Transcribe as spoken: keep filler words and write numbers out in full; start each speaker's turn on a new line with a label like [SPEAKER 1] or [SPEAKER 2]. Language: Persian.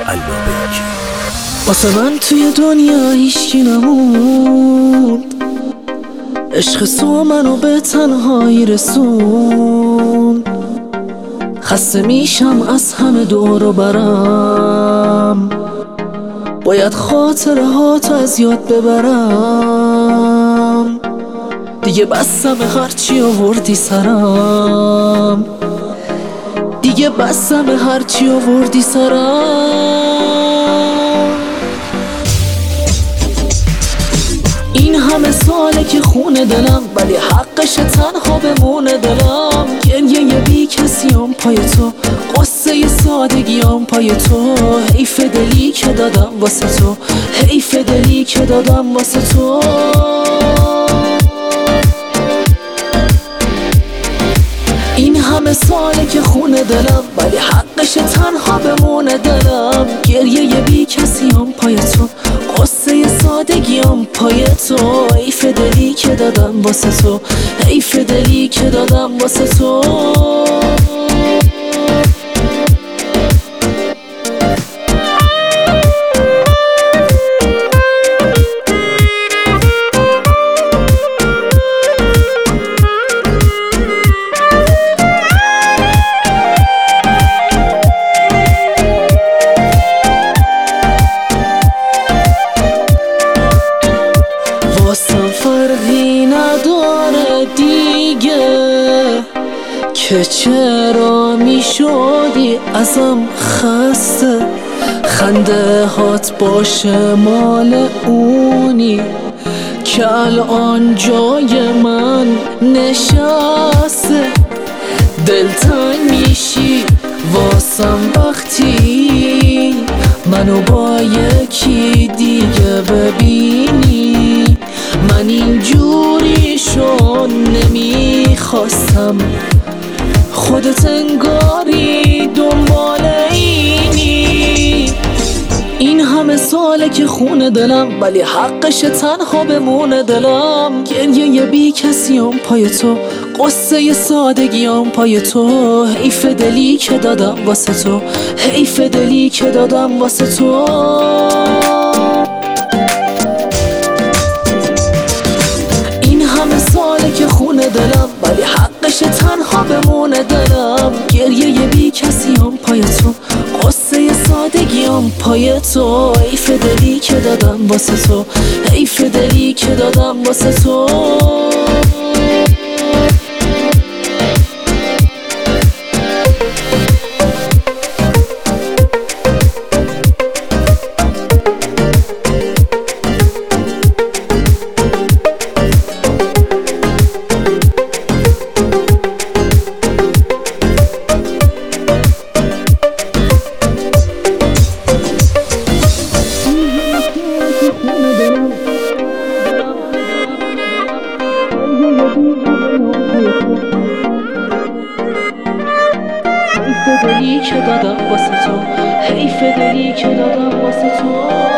[SPEAKER 1] الابکی.
[SPEAKER 2] واسه من توی دنیا هیچکی نموند، عشق تو منو به تنهایی رسون. خسته میشم از همه دور و برم، باید خاطره ها تو از یاد ببرم. دیگه بسم هرچی آوردی سرم، دیگه بسم هرچی آوردی سرم. این همه ساله که خونه دلم، ولی حقش تنها بمونه دلم. گریه یه بی کسیام پای تو، قصه سادگیام پای تو. حیف دلی که دادم واسه تو، حیف دلی که دادم واسه تو. این همه ساله که خونه دلم، ولی حقش تنها بمونه دلم. گریه یه بی کسیام پای تو، قصه سادگیام پای تو. حیف دلی که دادم واسه تو، حیف دلی که دادم واسه تو. واسم فرقی نداره دیگه که چرا می شدی ازم خسته. خنده هات باشه مال اونی که الان جای من نشسته. دلتنگ میشی واسم وقتی منو با یکی دیگه ببینی. من اینجوری شون نمیخواستم، خودت انگاری دنبال اینی. این همه ساله که خونه دلم، ولی حقش تنها بمونه دلم. گریه یه بی کسیام پای تو، قصه سادگیام پای تو. حیف دلی که دادم واسه تو، حیف دلی که دادم واسه تو. این همه ساله که خونه دلم، ولی حقش تنها بمونه دلم. گریه یه بی کسیام پای تو، قصه سادگیام پای تو. حیف دلی که دادم واسه تو، حیف دلی که دادم واسه تو. حیف دلی که دادم واسه تو، حیف دلی که دادم واسه تو.